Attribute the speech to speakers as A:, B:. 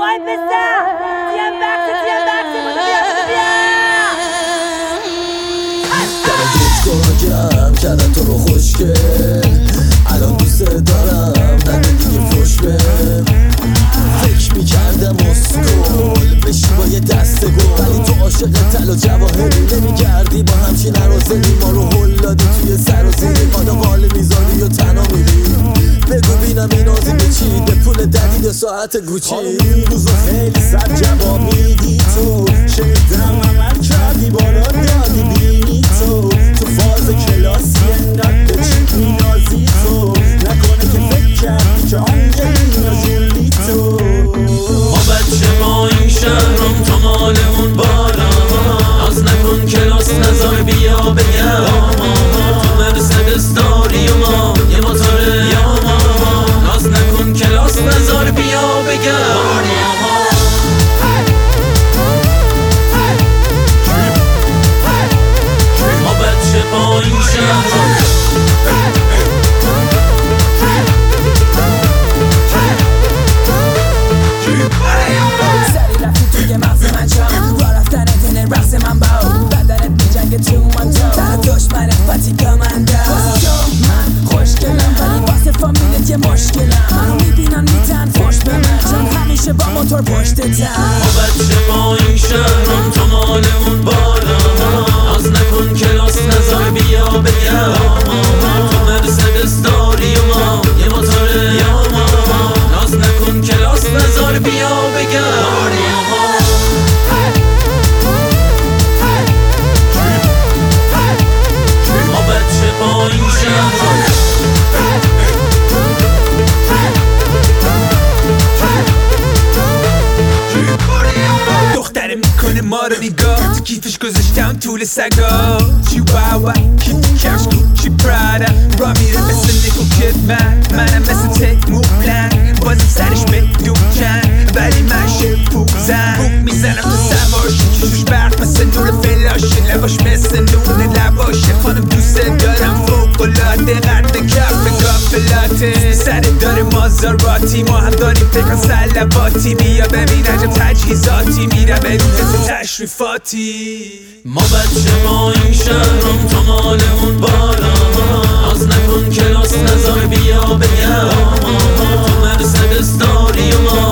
A: وای بسته تیم بخشی
B: گم کردن تو رو خوشگل الان دوست دارم نده دیگه فوش بهم فکر میکردم اسکول بشی با یه دست گل ولی تو عاشق طلا و جواهری نمیگردی با همچین عرازلی ما رو هل دادی توی سر و زیری حالا قال میذاری و تنها میری بگو بینم این آزی به چی به پول ددید ساعت گوچی این روزو خیلی سر جواب میدی تو شنیدم عمل کردی بالا دادی بینی تو فاز کلاسی انقدر به چی مینازی تو نکنه که فکر کردی که آنگلینا جولی تو
C: ما بچه ما این شهرم تو مالمون بالا ناز نکن کلاس نزار بیا بگم تو مرسدس داری و ما یه موتور یاما ناز نکن کلاس نزار بیا بگم با این شهر
D: سری رفتی توی مغز من جام را رفتن تنه رقص من باو بدنت میجنگه تو من تو در دشمنت فاتیکا من من خوشگلم ولی واسه فامیلت یه مشکلم منو میبینن میتن فوش به من چون همیشه با موتور پشتتم
C: ما بچه با این شهرم تو مالمون بالا ناز نکن کلاس نزار بیا بگم تو مرسدس داری و ما یه موتور یاما ناز نکن کلاس نزار بیا بگم ما بچه با این شهرم
E: دختره میکنه ما رو نگاه تو کیفش گذاشتم طول سگا چیواوا کیف کفش کوچی پرادا را میره مثل نیکو منم مثل تک موبلنگ بازم سرش به دوچن ولی من شپوزم بوک میزنم تو سواشی چشوش برق مثل نور فلاشه لباش مثل نور لباشه خانم دوست دارم فوقلاده قرد کف گافلاته سر داره مازاراتی ما هم داریم فکر سلواتی بیا ببین عجب تجهیزاتی میره به روز تشریفاتی
C: ما بچه ما این شهرم تو مالمون بالا ناز نکن کلاس نزار بیا بگم تو مرسدس داری و ما